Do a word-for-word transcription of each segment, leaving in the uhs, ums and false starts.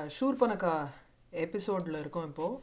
ஷூர்பனகா எபிசோடில் இருக்கோம் இப்போது.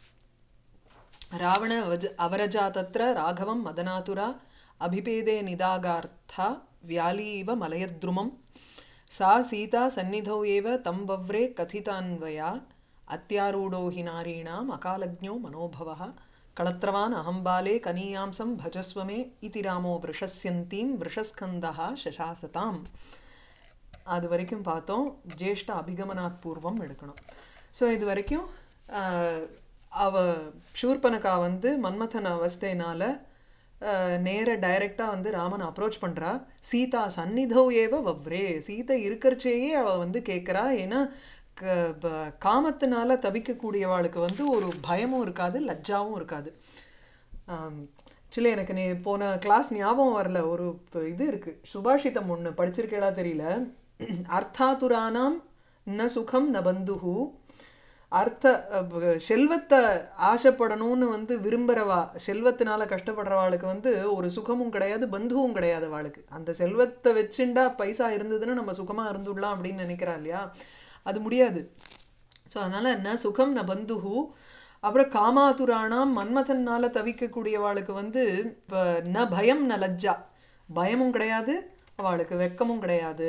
ராவண அவஜ அவரஜா தத்ர ராகவம் மதனாதுரா அபிபேதே நிதாகார்த்தா வியாலி இவ மலயத்ருமம் சா சீதா சந்நிதௌ ஏவ தம் வவ்ரே கதிதான்வயா அத்தியாரூடோ ஹி நாரீணாம் அகாலஜ்ஞோ மனோபவः களத்ரவான் அஹம்பாலே கனீயாம்சம் பஜஸ்வமே இதி ராமோ விருஷஸ்யந்தீம் விருஷஸ்கந்தா சசாசதாம். அது வரைக்கும் பார்த்தோம். ஜேஷ்ட அபிகமனாத் பூர்வம் எடுக்கணும். ஸோ இது வரைக்கும் அவ ஷூர்பனகா வந்து மன்மதன் அவஸ்தையினால் நேர டைரெக்டாக வந்து ராமன் அப்ரோச் பண்ணுறா. சீதா சந்நிதௌ ஏவ வவ்ரே, சீதை இருக்கிறச்சேயே அவள் வந்து கேட்குறா. ஏன்னா காமத்தினால தவிக்கக்கூடியவாளுக்கு வந்து ஒரு பயமும் இருக்காது, லஜ்ஜாவும் இருக்காது. ஆக்சுவலி எனக்கு நீ போன கிளாஸ் ஞாபகம் வரல, ஒரு இது இருக்குது, சுபாஷிதம் ஒன்று படிச்சிருக்கேளா தெரியல. அர்த்தாதுரானாம் ந சுகம் ந பந்துஹு. அர்த்த செல்வத்தை ஆசைப்படணும்னு வந்து விரும்புகிறவா, செல்வத்தினால கஷ்டப்படுறவாளுக்கு வந்து ஒரு சுகமும் கிடையாது, பந்துவும் கிடையாது அவளுக்கு. அந்த செல்வத்தை வச்சுண்டா பைசா இருந்ததுன்னு நம்ம சுகமாக இருந்துடலாம் அப்படின்னு நினைக்கிறா இல்லையா, அது முடியாது. ஸோ அதனால் ந சுகம் ந பந்துஹு. அப்புறம் காமாதுரானாம், மன்மதனால் தவிக்கக்கூடியவாளுக்கு வந்து இப்போ ந பயம் ந லஜ்ஜா, பயமும் கிடையாது அவளுக்கு, வெக்கமும் கிடையாது.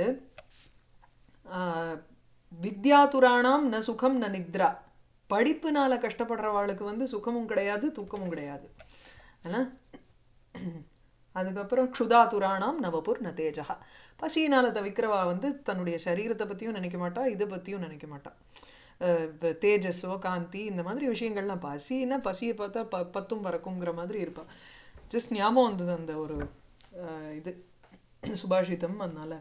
வித்யாதுரானாம் ந சுகம் ந நித்ரா, படிப்புனால கஷ்டப்படுறவாளுக்கு வந்து சுகமும் கிடையாது, தூக்கமும் கிடையாது. ஆனால் அதுக்கப்புறம் க்ஷுதாதுரானாம் நவபுர் ந தேஜா, பசியினால் தவிக்கிறவா வந்து தன்னுடைய சரீரத்தை பற்றியும் நினைக்க மாட்டா, இதை பற்றியும் நினைக்க மாட்டாள். தேஜஸோ காந்தி இந்த மாதிரி விஷயங்கள்லாம், பசின்னா பசியை பார்த்தா ப பத்தும் பறக்குங்கிற மாதிரி இருப்பாள். ஜஸ்ட் ஞாபகம் வந்தது அந்த ஒரு இது சுபாஷிதம். அதனால்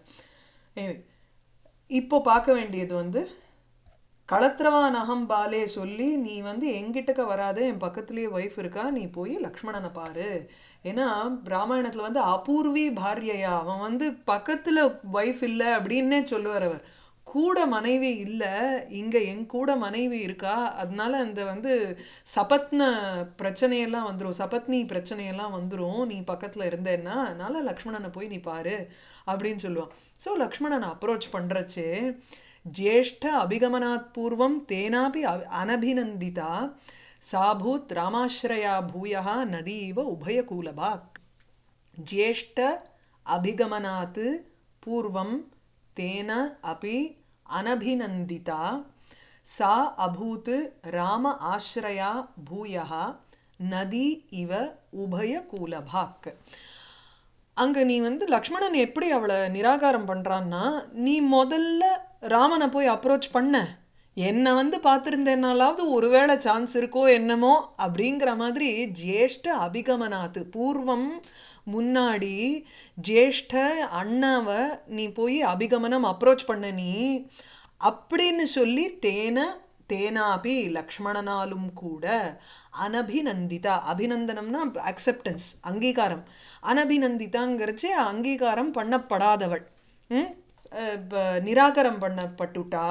இப்போ பார்க்க வேண்டியது வந்து களத்திரவான் அகம்பாலே சொல்லி, நீ வந்து எங்கிட்டக்க வராத, என் பக்கத்துலேயே ஒய்ஃப் இருக்கா, நீ போய் லக்ஷ்மணனை பாரு. ஏன்னா ராமாயணத்தில் வந்து அபூர்வி பாரியையா, அவன் வந்து பக்கத்தில் ஒய்ஃப் இல்லை அப்படின்னே சொல்லுவார் அவர். கூட மனைவி இல்லை, இங்கே என் கூட மனைவி இருக்கா, அதனால அந்த வந்து சபத்ன பிரச்சனையெல்லாம் வந்துடும், சபத்னி பிரச்சனையெல்லாம் வந்துடும் நீ பக்கத்தில் இருந்தேன்னா, அதனால் லக்ஷ்மணனை போய் நீ பாரு அப்படின்னு சொல்லுவான். ஸோ லக்ஷ்மணனை அப்ரோச் பண்ணுறச்சே, ஜேஷ்ட அபிகமனாத் பூர்வம் தேனாபி அனபிநந்திதா சாபூத் ராமாஸ்ரயா பூயா நதீவ உபயகூலபா. ஜேஷ்ட அபிகமனாத் பூர்வம் தேன அபி அனபிநந்திதா சா அபூத் ராம ஆஸ்ரயா பூயா நதி இவ உபயகூலபாக். அங்கே நீ வந்து லக்ஷ்மணன் எப்படி அவளை நிராகாரம் பண்ணுறான்னா, நீ முதல்ல ராமனை போய் அப்ரோச் பண்ண, என்னை வந்து பார்த்துருந்தேன்னாலாவது ஒருவேளை சான்ஸ் இருக்கோ என்னமோ அப்படிங்கிற மாதிரி. ஜேஷ்ட அபிகமனாத்து பூர்வம், முன்னாடி ஜேஷ்ட அண்ணாவை நீ போய் அபிகமனம் அப்ரோச் பண்ண நீ அப்படின்னு சொல்லி, தேன தேனாபி லக்ஷ்மணனாலும் கூட, அனபிநந்திதா, அபிநந்தனம்னா அக்செப்டன்ஸ் அங்கீகாரம், அனபிநந்திதாங்கிறச்சு அங்கீகாரம் பண்ணப்படாதவள், நிராகரம் பண்ணப்பட்டுட்டா.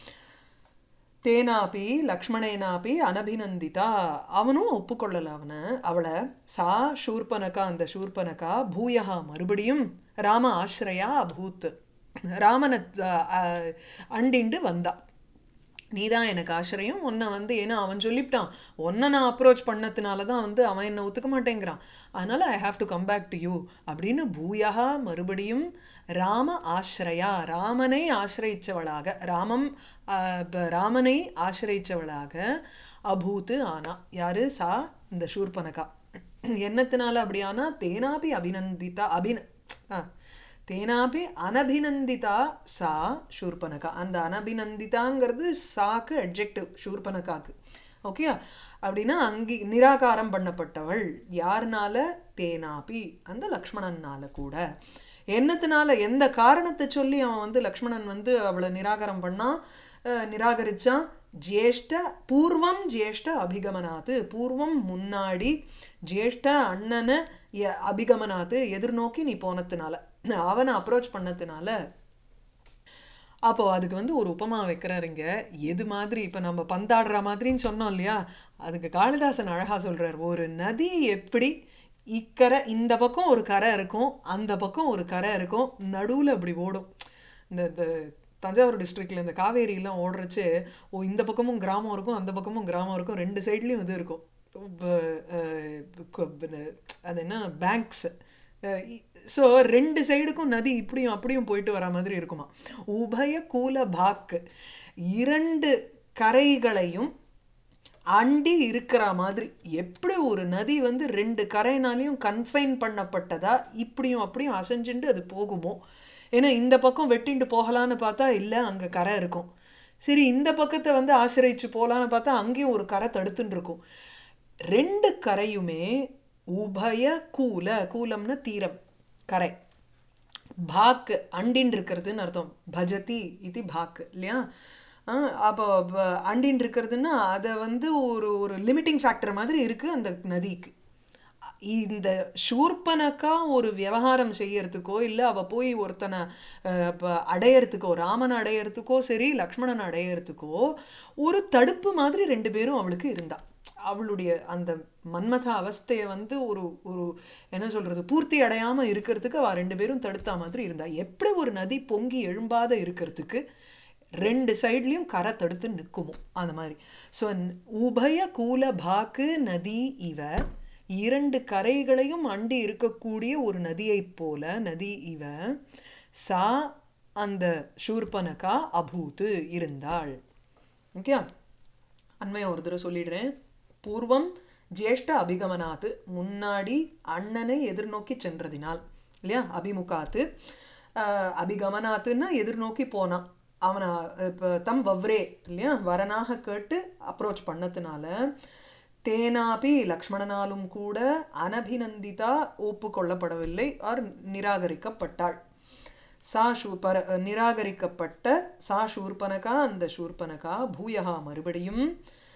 தேனாபி லக்ஷ்மணேனாபி அனபிநந்திதா, அவனும் ஒப்புக்கொள்ளலை அவனை அவளை. சா ஷூர்பனகா, அந்த ஷூர்பனகா பூயா மறுபடியும் ராம ஆஸ்ரயா அபூத், ராமனை அண்டிண்டு வந்தா. நீ தான் எனக்கு ஆசிரியம், உன்னை வந்து, ஏன்னா அவன் சொல்லிவிட்டான், உன்னை நான் அப்ரோச் பண்ணதுனால தான் வந்து அவன் என்னை ஒத்துக்க மாட்டேங்கிறான், அதனால் I have to come back to you அப்படின்னு பூயா மறுபடியும் ராம ஆஸ்ரயா, ராமனை ஆசிரியிச்சவளாக, ராமம் ராமனை ஆசிரியிச்சவளாக அபூத்து ஆனா. யாரு? சா இந்த ஷூர்பனகா. என்னத்தினால அப்படியானா, தேனாபி அபிநந்திதா அபின ஆ தேனாபி அனபிநந்திதா சா ஷூர்பனகா. அந்த அனபிநந்திதாங்கிறது சாக்கு அட்ஜெக்டிவ் ஷூர்பனகாக்கு. ஓகே, அப்படின்னா அங்கி நிராகாரம் பண்ணப்பட்டவள் யாருனால? தேனாபி, அந்த லக்ஷ்மணனால கூட. என்னத்தினால, எந்த காரணத்தை சொல்லி அவன் வந்து லக்ஷ்மணன் வந்து அவளை நிராகாரம் பண்ணான், நிராகரிச்சான்? ஜேஷ்ட பூர்வம் ஜேஷ்ட அபிகமனாத்து, பூர்வம் முன்னாடி, ஜேஷ்ட அண்ணனை அபிகமனாத்து எதிர்நோக்கி நீ போனதுனால, அவனை அப்ரோச் பண்ணதுனால. அப்போது அதுக்கு வந்து ஒரு உபமா வைக்கிறாருங்க. எது மாதிரி, இப்போ நம்ம பந்தாடுற மாதிரின்னு சொன்னோம் இல்லையா, அதுக்கு காளிதாசன் அழகாக சொல்கிறார். ஒரு நதி எப்படி இக்கரை, இந்த பக்கம் ஒரு கரை இருக்கும், அந்த பக்கம் ஒரு கரை இருக்கும், நடுவில் அப்படி ஓடும். இந்த தஞ்சாவூர் டிஸ்ட்ரிக்டில் இந்த காவேரியெலாம் ஓடுறச்சு ஓ இந்த பக்கமும் கிராமம் இருக்கும் அந்த பக்கமும் கிராமம் இருக்கும் ரெண்டு சைட்லேயும் இது இருக்கும் அது என்ன பேங்க்ஸ். ஸோ ரெண்டு சைடுக்கும் நதி இப்படியும் அப்படியும் போயிட்டு வர மாதிரி இருக்குமா. உபய கூல பாக்கு இரண்டு கரைகளையும் அண்டி இருக்கிற மாதிரி. எப்படி ஒரு நதி வந்து ரெண்டு கரைனாலையும் கன்ஃபைன் பண்ணப்பட்டதா இப்படியும் அப்படியும் அசைஞ்சுட்டு அது போகுமோ. ஏன்னா இந்த பக்கம் வெட்டிண்டு போகலான்னு பார்த்தா இல்லை அங்கே கரை இருக்கும். சரி இந்த பக்கத்தை வந்து ஆசிரியிச்சு போகலான்னு பார்த்தா அங்கேயும் ஒரு கரை தடுத்துட்டு இருக்கும். ரெண்டு கரையுமே உபய கூல, கூலம்னா தீரம் கரை, பாக்கு அண்டின் இருக்கிறதுன்னு அர்த்தம். பஜதி இது பாக்கு இல்லையா. அப்போ அண்டின் இருக்கிறதுன்னா அதை வந்து ஒரு ஒரு லிமிட்டிங் ஃபேக்டர் மாதிரி இருக்குது அந்த நதிக்கு. இந்த ஷூர்பனக்கா ஒரு விவகாரம் செய்யறதுக்கோ இல்லை அவள் போய் ஒருத்தனை அடையறதுக்கோ, ராமனை அடையறதுக்கோ சரி லக்ஷ்மணனை அடையறதுக்கோ ஒரு தடுப்பு மாதிரி ரெண்டு பேரும் அவளுக்கு இருந்தா. அவளுடைய அந்த மன்மத அவஸ்தையை வந்து ஒரு ஒரு என்ன சொல்கிறது பூர்த்தி அடையாமல் இருக்கிறதுக்கு அவள் ரெண்டு பேரும் தடுத்தா மாதிரி இருந்தா. எப்படி ஒரு நதி பொங்கி எழும்பாத இருக்கிறதுக்கு ரெண்டு சைட்லேயும் கரை தடுத்து நிற்குமோ அந்த மாதிரி. ஸோ உபய கூல பாக்கு நதி இவ, இரண்டு கரைகளையும் அண்டி இருக்கக்கூடிய ஒரு நதியைப் போல நதி இவ சா அந்த ஷூர்பனகா அபூத்து இருந்தாள். ஓகே, அண்மையை ஒரு தடவை சொல்லிடுறேன். பூர்வம் ஜேஷ்ட அபிகமனாத்து, முன்னாடி அண்ணனை எதிர்நோக்கி சென்றதினால் இல்லையா. அபிமுகாத்து அபிகமனாத்துன்னா எதிர்நோக்கி போனான். அவனை இப்போ தம் வவ்ரே இல்லையா வரனாக கேட்டு அப்ரோச் பண்ணதுனால தேனாபி லக்ஷ்மணனாலும் கூட அனபிநந்திதா ஒப்புக்கொள்ளப்படவில்லை, ஆர் நிராகரிக்கப்பட்டாள். சா ஷூபர நிராகரிக்கப்பட்ட சா ஷூர்பனகா அந்த ஷூர்பனகா பூயகா மறுபடியும்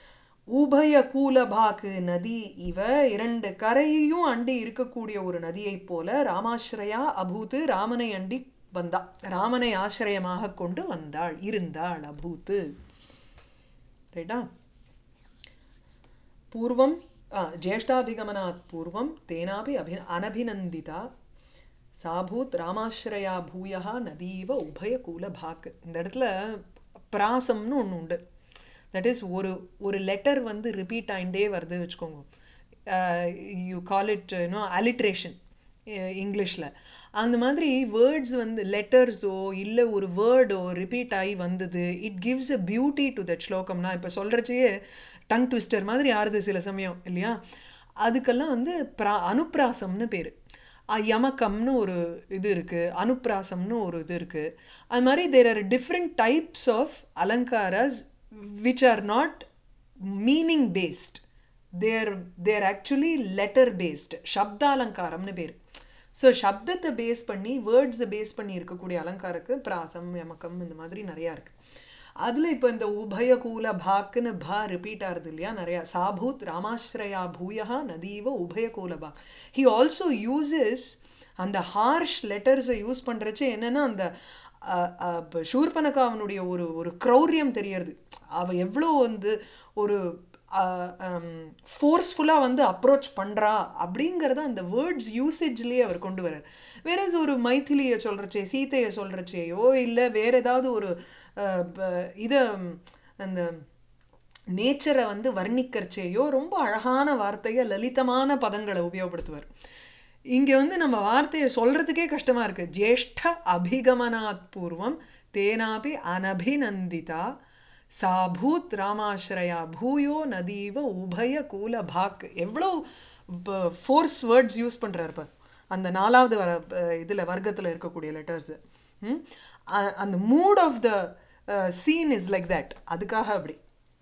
உபய கூலபாக்கு நதி இவ இரண்டு கரையையும் அண்டி இருக்கக்கூடிய ஒரு நதியைப் போல ராமாஸ்ரயா அபூத்து ராமனை அண்டி வந்தா, ராமனை ஆசிரியமாக கொண்டு வந்தாள் இருந்தாள் அபூத்து. ரைட்டா. பூர்வம் ஜேஷ்டாபிகமனாத் பூர்வம் தேனாபி அபி அனபிநந்திதா சாபூத் ராமாஸ்ரயா பூயா நதீவ உபய கூலபாக்கு. இந்த இடத்துல பிராசம்னு ஒன்று உண்டு. தட் இஸ் ஒரு ஒரு லெட்டர் வந்து ரிப்பீட் ஆகிண்டே வருது வச்சுக்கோங்க. You call it you know alliteration இங்கிலீஷில். அந்த மாதிரி வேர்ட்ஸ் வந்து லெட்டர்ஸோ இல்லை ஒரு வேர்டோ ரிப்பீட் ஆகி வந்தது, it gives a beauty to that ஸ்லோகம்னா. இப்போ சொல்கிறச்சையே டங் ட்விஸ்டர் மாதிரி ஆறுது சில சமயம் இல்லையா. அதுக்கெல்லாம் வந்து ப்ரா அனுப்ராசம்னு பேர். யமக்கம்னு ஒரு இது இருக்குது, அனுப்ராசம்னு ஒரு இது இருக்குது. அது மாதிரி there are different types of அலங்காராஸ் which are not meaning based, they are they are actually letter based. சப்த அலங்காரம்னு பேர். ஸோ சப்தத்தை பேஸ் பண்ணி வேர்ட்ஸை பேஸ் பண்ணி இருக்கக்கூடிய அலங்காரக்கு பிராசம் யமக்கம் இந்த மாதிரி நிறையா இருக்குது. அதில் இப்போ இந்த உபய கூல பாக்குன்னு பா ரிப்பீட் ஆகுது இல்லையா நிறையா. சாபூத் ராமாஸ்ரயா பூயா நதீவ உபய கூல பாக். ஹி ஆல்சோ யூசஸ் அந்த ஹார்ஷ் லெட்டர்ஸை யூஸ் பண்ணுறச்சு என்னென்னா அந்த ஷூர்பனகா அவனுடைய ஒரு ஒரு க்ரௌரியம் தெரியறது. அவள் எவ்வளோ வந்து ஒரு ஃபோர்ஸ்ஃபுல்லாக வந்து அப்ரோச் பண்ணுறா அப்படிங்கிறத அந்த வேர்ட்ஸ் யூசேஜ்லேயே அவர் கொண்டு வர்றார். வேற ஒரு மைத்திலியை சொல்கிறச்சே, சீத்தையை சொல்கிறச்சேயோ இல்லை வேற ஏதாவது ஒரு இதை அந்த நேச்சரை வந்து வர்ணிக்கிறச்சேயோ ரொம்ப அழகான வார்த்தையை லலிதமான பதங்களை உபயோகப்படுத்துவார். இங்கே வந்து நம்ம வார்த்தையை சொல்கிறதுக்கே கஷ்டமாக இருக்குது. ஜேஷ்ட அபிகமனாத் பூர்வம் தேனாபி அனபிநந்திதா சாபூத் ராமாஸ்ரயா பூயோ நதீவ உபய கூல பாக். எவ்வளோ ஃபோர்ஸ் வேர்ட்ஸ் யூஸ் பண்ணுறாரு பார் அந்த நாலாவது வர இதில் வர்க்கத்தில் இருக்கக்கூடிய லெட்டர்ஸு. அந்த mood of the scene is like that. அதுக்காக அப்படி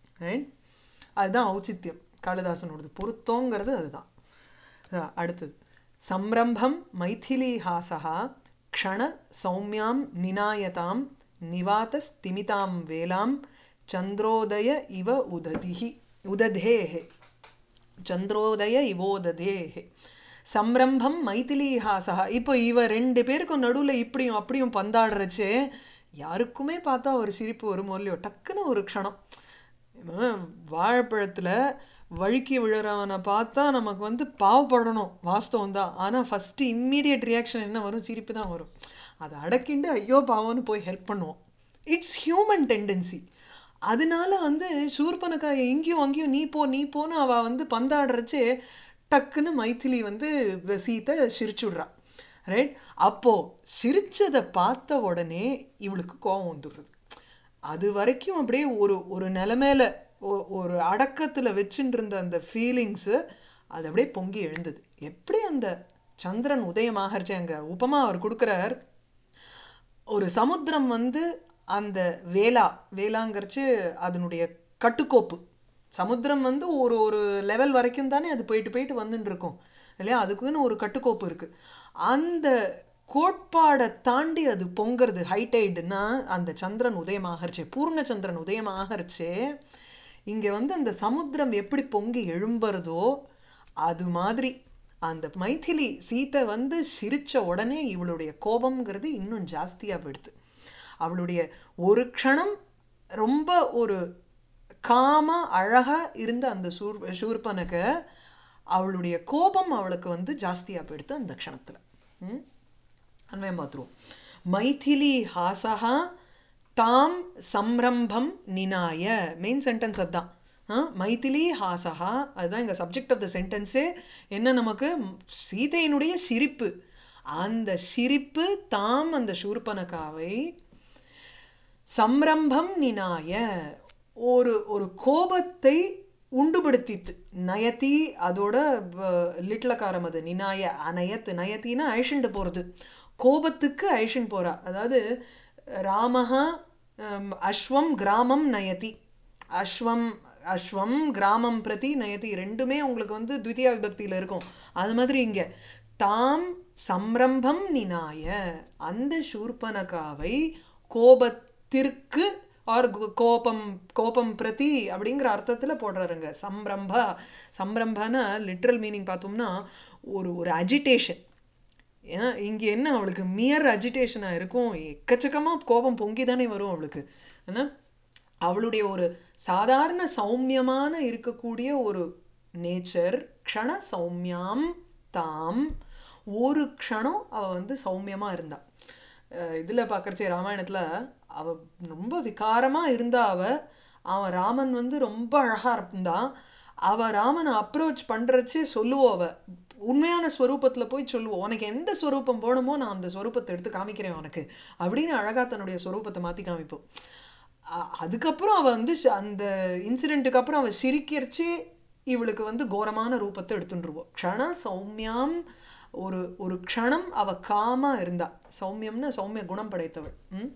அதுதான் ஔச்சித்யம் காளிதாசனோடது. பொருத்தங்கிறது அதுதான். அடுத்தது சம்ரம்பம் மைதிலீஹாசா க்ஷண சௌமியாம் நிநாயதாம் நிவாதஸ்திமிதாம் வேலாம் சந்திரோதய இவ உததிஹி உததேஹே சந்திரோதய இவோததேஹே. சம்ரம்பம் மைதிலீஹாசா. இப்போ இவ ரெண்டு பேருக்கும் நடுவில் இப்படியும் அப்படியும் பந்தாடுறச்சு யாருக்குமே பார்த்தா ஒரு சிரிப்பு வரும் இல்லையோ. டக்குன்னு ஒரு க்ஷணம் வாழைப்பழத்தில் வழுக்கி விழுறவனை பார்த்தா நமக்கு வந்து பாவப்படணும், வாஸ்தவம் தான். ஆனால் ஃபஸ்ட்டு இம்மீடியட் ரியாக்ஷன் என்ன வரும்? சிரிப்பு தான் வரும். அதை அடக்கிண்டு ஐயோ பாவம்னு போய் ஹெல்ப் பண்ணுவோம் இட்ஸ் ஹியூமன் டெண்டன்சி. அதனால வந்து சூர்பனக்காயை இங்கேயும் அங்கேயும் நீ போ நீ போன்னு அவள் வந்து பந்தாடுறச்சே டக்குன்னு மைதிலி வந்து சீத்தை சிரிச்சுடுறா. ரைட்? அப்போது சிரிச்சதை பார்த்த உடனே இவளுக்கு கோபம் வந்துடுறது. அது வரைக்கும் அப்படியே ஒரு ஒரு நிலைமையில ஒரு அடக்கத்தில் வச்சுட்டு இருந்த அந்த ஃபீலிங்ஸு அது அப்படியே பொங்கி எழுந்தது. எப்படி அந்த சந்திரன் உதயமாகறச்சு அங்கே உபமா அவர் கொடுக்குறார். ஒரு சமுத்திரம் வந்து அந்த வேலா வேளாங்கிறச்சு அதனுடைய கட்டுக்கோப்பு. சமுத்திரம் வந்து ஒரு ஒரு லெவல் வரைக்கும் தானே அது போயிட்டு போயிட்டு வந்துட்டு இருக்கும் இல்லையா? அதுக்குன்னு ஒரு கட்டுக்கோப்பு இருக்குது. அந்த கோட்பாடை தாண்டி அது பொங்கிறது ஹைடைடுன்னா அந்த சந்திரன் உதயமாகறச்சே, பூர்ண சந்திரன் உதயமாகறச்சே இங்கே வந்து அந்த சமுத்திரம் எப்படி பொங்கி எழும்புறதோ அது மாதிரி அந்த மைதிலி சீத்தை வந்து சிரித்த உடனே இவளுடைய கோபம்ங்கிறது இன்னும் ஜாஸ்தியாக போயிடுது. அவளுடைய ஒரு க்ஷணம் ரொம்ப ஒரு காம அழகாக இருந்த அந்த சூர் சூர்பனக அவளுடைய கோபம் அவளுக்கு வந்து ஜாஸ்தியாக போயிடுது அந்த க்ஷணத்தில். ம் அன்வயம் பார்த்துருவோம். மைதிலி ஹாசகா தாம் சம்ரம்பம் நினாய. மெயின் சென்டென்ஸ் அதுதான். மைதிலி ஹாசகா அதுதான் இங்கே சப்ஜெக்ட் ஆஃப் த சென்டென்ஸே. என்ன நமக்கு? சீதையினுடைய சிரிப்பு. அந்த சிரிப்பு தாம் அந்த சூர்பனகாவை சம்ரம்பம் நினாய ஒரு ஒரு கோபத்தை உண்டுபடுத்தித்து. நயத்தி அதோட லிட்லக்காரம் அது. நினாய அநயத்து. நயத்தின்னா அழிச்சுண்டு போகிறது. கோபத்துக்கு அழிச்சுண்டு போகிறா. அதாவது ராமஹா அஸ்வம் கிராமம் நயதி. அஸ்வம் அஸ்வம் கிராமம் பிரதி நயதி ரெண்டுமே உங்களுக்கு வந்து த்விதியா விபக்தியில் இருக்கும். அது மாதிரி இங்கே தாம் சம்ரம்பம் நினாய அந்த சூர்பனகாவை கோபத்திற்கு ஆர் கோபம் கோபம் பிரதி அப்படிங்கிற அர்த்தத்தில் போடுறாருங்க. சம்ரம்பா சம்ரம்பான லிட்ரல் மீனிங் பார்த்தோம்னா ஒரு ஒரு அஜிடேஷன். ஏன்னா இங்கே என்ன அவளுக்கு மியர் அஜிடேஷனாக இருக்கும். எக்கச்சக்கமாக கோபம் பொங்கி தானே வரும் அவளுக்கு. ஆனால் அவளுடைய ஒரு சாதாரண சௌமியமான இருக்கக்கூடிய ஒரு நேச்சர் க்ஷண சௌமியாம் தாம் ஒரு க்ஷணம் அவள் வந்து சௌமியமாக இருந்தாள். இதில் பார்க்குறச்சே ராமாயணத்தில் அவள் ரொம்ப விகாரமாக இருந்தா. அவள் அவன் ராமன் வந்து ரொம்ப அழகாக இருந்தான். அவள் ராமனை அப்ரோச் பண்ணுறச்சே சொல்லுவோம். அவள் உண்மையான ஸ்வரூபத்தில் போய் சொல்லுவோம், உனக்கு எந்த ஸ்வரூபம் போகணுமோ நான் அந்த ஸ்வரூபத்தை எடுத்து காமிக்கிறேன் உனக்கு அப்படின்னு அழகாக தன்னுடைய ஸ்வரூபத்தை மாற்றி காமிப்போம். அதுக்கப்புறம் அவள் வந்து அந்த இன்சிடெண்ட்டுக்கு அப்புறம் அவள் சிரிக்கிறச்சே இவளுக்கு வந்து கோரமான ரூபத்தை எடுத்துட்டுருவோம். க்ஷண சௌமியாம் ஒரு ஒரு க்ஷணம் அவள் காமாக இருந்தா. சௌமியம்னா சௌமிய குணம் படைத்தவள். ம்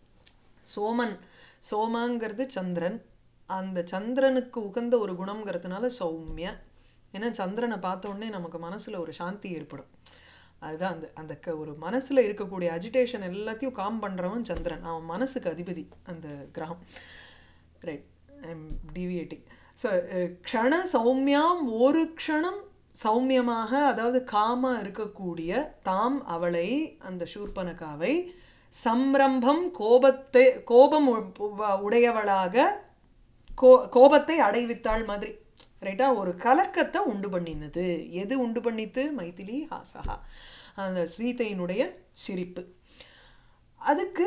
சோமன் சோமாங்கிறது சந்திரன். அந்த சந்திரனுக்கு உகந்த ஒரு குணம்ங்கிறதுனால சௌமிய. ஏன்னா சந்திரனை பார்த்த உடனே நமக்கு மனசில் ஒரு சாந்தி ஏற்படும். அதுதான் அந்த அந்த க ஒரு மனசில் இருக்கக்கூடிய அஜிடேஷன் எல்லாத்தையும் காம் பண்ணுறவன் சந்திரன். அவன் மனசுக்கு அதிபதி அந்த கிரகம். Right, I am deviating. So க்ஷண சௌமியாம் ஒரு க்ஷணம் சௌமியமாக அதாவது காமாக இருக்கக்கூடிய தாம் அவளை அந்த சூர்பனகாவை சம்ரம்பம் கோபத்தை கோபம் உடையவளாக கோ கோபத்தை அடைவித்தாள் மாதிரி. ரைட்டா? ஒரு கலக்கத்தை உண்டு பண்ணினது. எது உண்டு பண்ணித்து? மைதிலி ஹாசகா அந்த சீதையினுடைய சிரிப்பு. அதுக்கு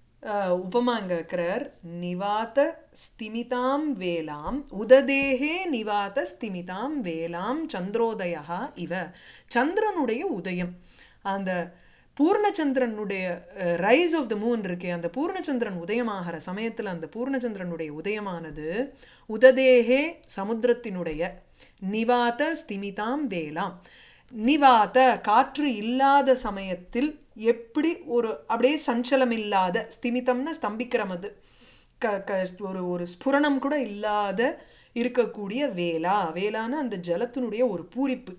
உபமா இங்கே இருக்கிறார். நிவாத ஸ்திமிதாம் வேலாம் உததேகே நிவாத ஸ்திமிதாம் வேலாம் சந்திரோதயா இவ. சந்திரனுடைய உதயம், அந்த பூர்ணச்சந்திரனுடைய ரைஸ் ஆஃப் த மூன் இருக்கே, அந்த பூர்ணச்சந்திரன் உதயமாகிற சமயத்தில் அந்த பூர்ணச்சந்திரனுடைய உதயமானது உததேகே சமுத்திரத்தினுடைய நிவாத ஸ்திமிதாம் வேலாம். நிவாத காற்று இல்லாத சமயத்தில் எப்படி ஒரு அப்படியே சஞ்சலம் இல்லாத, ஸ்திமிதம்னா ஸ்தம்பிக்கிறமது, க க ஒரு ஒரு ஸ்புரணம் கூட இல்லாத இருக்கக்கூடிய வேலா. வேலான அந்த ஜலத்தினுடைய ஒரு பூரிப்பு.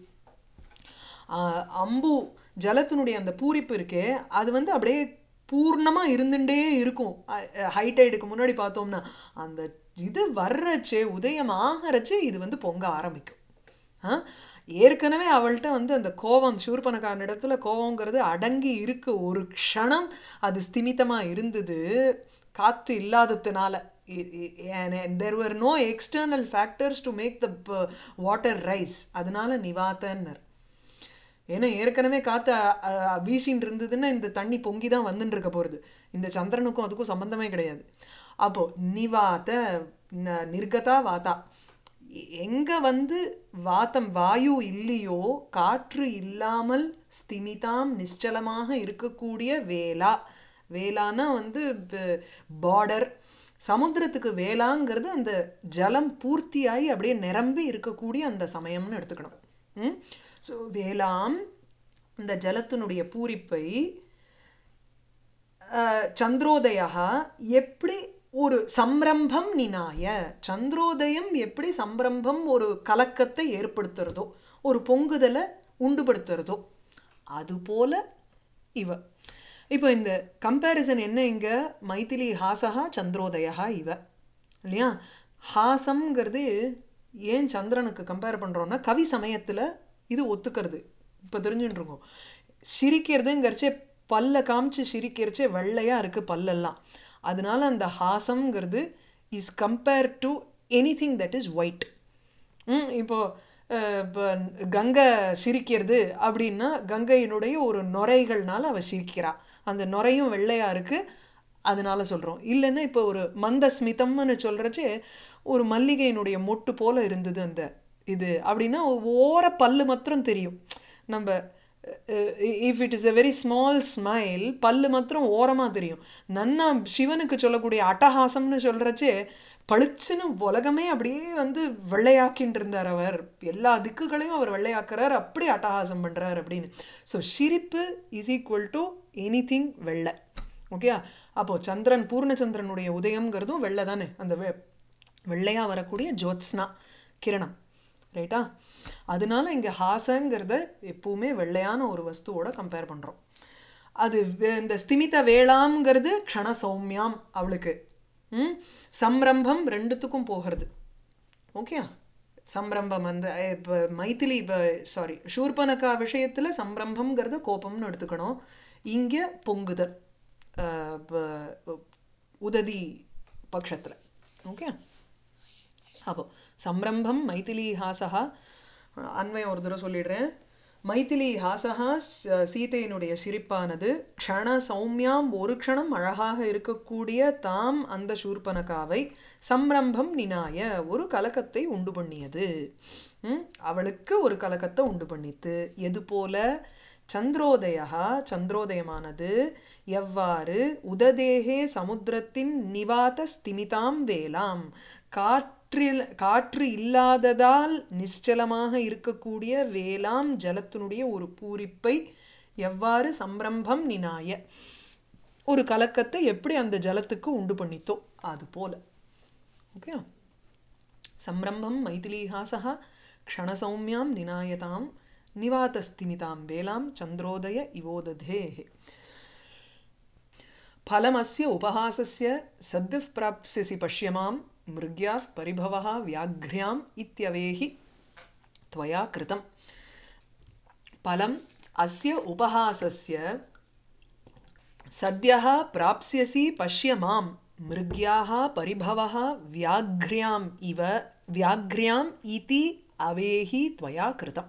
அம்பு ஜலத்தினுடைய அந்த பூரிப்பு இருக்கே அது வந்து அப்படியே பூர்ணமாக இருந்துகிட்டே இருக்கும். ஹைடைடுக்கு முன்னாடி பார்த்தோம்னா அந்த இது வர்றச்சே உதயம் ஆகிறச்சே இது வந்து பொங்க ஆரம்பிக்கும். ஏற்கனவே அவள்கிட்ட வந்து அந்த கோபம் சூர்பனகான இடத்துல கோபங்கிறது அடங்கி இருக்கு. ஒரு க்ஷணம் அது ஸ்திமிதமாக இருந்தது காற்று இல்லாததுனால. there were no external factors to make the water rise. அதனால நிவாத்தன்னர். ஏன்னா ஏற்கனவே காற்று வீசின்னு இருந்ததுன்னா இந்த தண்ணி பொங்கி தான் வந்துட்டு இருக்க போகிறது. இந்த சந்திரனுக்கும் அதுக்கும் சம்பந்தமே கிடையாது. அப்போது நிவாத ந- நிர்கதா வாதா, எங்கே வந்து வாத்தம் வாயு இல்லையோ, காற்று இல்லாமல் ஸ்திமிதாம் நிశ్చலமாக இருக்கக்கூடிய வேலா. வேலானா வந்து பார்டர். சமுத்திரத்துக்கு வேளாங்கிறது அந்த ஜலம் பூர்த்தியாகி அப்படியே நிரம்பி இருக்கக்கூடிய அந்த சமயம்னு எடுத்துக்கணும். ம் ஸோ வேளாம் இந்த ஜலத்தினுடைய பூரிப்பை அஹ், சந்திரோதயா எப்படி ஒரு சம்ரம்பம் நினாய, சந்திரோதயம் எப்படி சம்ரம்பம் ஒரு கலக்கத்தை ஏற்படுத்துறதோ, ஒரு பொங்குதலை உண்டுபடுத்துறதோ, அதுபோல இவ. இப்போ இந்த கம்பேரிசன் என்ன இங்க? மைதிலி ஹாசகா சந்திரோதயா இவ, இல்லையா? ஹாசம்ங்கிறது ஏன் சந்திரனுக்கு கம்பேர் பண்ணுறோன்னா கவி சமயத்தில் இது ஒத்துக்கிறது. இப்போ தெரிஞ்சுட்டு இருக்கோம். சிரிக்கிறதுங்கிறச்சே பல்ல காமிச்சு சிரிக்கிறச்சே வெள்ளையாக இருக்குது பல்லெல்லாம். அதனால அந்த ஹாசம்ங்கிறது is compare to anything that is white. Hmm இப்போ அஹ், இப்போ கங்கை சிரிக்கிறது அப்படின்னா கங்கையினுடைய ஒரு நுரைகள்னால அவள் சிரிக்கிறா. அந்த நுரையும் வெள்ளையாக இருக்குது, அதனால சொல்கிறோம். இல்லைன்னா இப்போ ஒரு மந்த ஸ்மிதம்னு சொல்கிறச்சே ஒரு மல்லிகையினுடைய மொட்டு போல இருந்தது அந்த இது அப்படின்னா ஓர பல்லு மாத்திரம் தெரியும். நம்ம if it is a very small smile, பல்லு மாத்திரம் ஓரமாக தெரியும். நன்னா சிவனுக்கு சொல்லக்கூடிய அட்டஹாசம்னு சொல்கிறச்சே பளிச்சுன்னு உலகமே அப்படியே வந்து வெள்ளையாக்கின்னு இருந்தார் அவர். எல்லா திக்குகளையும் அவர் வெள்ளையாக்குறார், அப்படி அட்டஹாசம் பண்ணுறார் அப்படின்னு. ஸோ சிரிப்பு is equal to anything வெள்ளை. ஓகே. அப்போது சந்திரன் பூர்ணச்சந்திரனுடைய உதயம்ங்கிறதும் வெள்ளை தானே, அந்த வெ வெள்ளையாக வரக்கூடிய ஜோத்ஸ்னா கிரணம், ரைட்டா? அதனால இங்கே ஹாசங்கிறத எப்பவுமே வெள்ளையான ஒரு வஸ்துவோட கம்பேர் பண்ணுறோம். அது வே- இந்த ஸ்திமித வேளாம்ங்கிறது க்ஷண சௌமியாம் அவளுக்கு. ம் சம்ரம்பம் ரெண்டுத்துக்கும் போகிறது. ஓகே. சம்ரம்பம் அந்த இப்போ மைதிலி இப்போ சாரி ஷூர்பனகா விஷயத்தில் சம்ரம்பம்ங்கிறத கோபம்னு எடுத்துக்கணும். இங்கே பொங்குதல் அஹ், ப- உததி பட்சத்தில். ஓகே. அப்போ சம்ரம்பம் மைதிலி ஹாசகா. அன்வயம் ஒரு தடவை சொல்லிடுறேன். மைதிலி ஹாசகா ச- சீதையினுடைய சிரிப்பானது க்ஷண சௌமியாம் ஒரு க்ஷணம் அழகாக இருக்கக்கூடிய தாம் அந்த சூர்பனகாவை சம்ரம்பம் நினாய ஒரு கலக்கத்தை உண்டு பண்ணியது. ம், அவளுக்கு ஒரு கலக்கத்தை உண்டு பண்ணித்து. எது போல? சந்திரோதயா சந்திரோதயமானது எவ்வாறு உததேகே சமுத்திரத்தின் நிவாத ஸ்திமிதாம் வேலாம், காற்றில் காற்று இல்லாததால் நிశ్చலமாக இருக்கக்கூடிய வேலாம் ஜலத்தினுடைய ஒரு பூரிப்பை எவ்வாறு சம்ரம்பம் நினாய ஒரு கலக்கத்தை எப்படி அந்த ஜலத்துக்கு உண்டு பண்ணித்தோ அது போல. ஓகே. சம்ரம்பம் மைதிலீஹாசः க்ஷணசௌமியாம் நிநாயதாம் நிவாதஸ்திமிதாம் வேலாம் சந்திரோதய இவோததேः. फलमस्य उपहासस्य सद्यः प्राप्स्यसि पश्यमां मृग्याः परिभवः व्याघ्र्याम् इत्यवेहि त्वया कृतं. फलम् अस्य उपहासस्य सद्यः प्राप्स्यसि पश्य मां मृग्याः परिभवः व्याघ्र्याम् इव व्याघ्र्याम् इति अवेहि त्वया कृतं.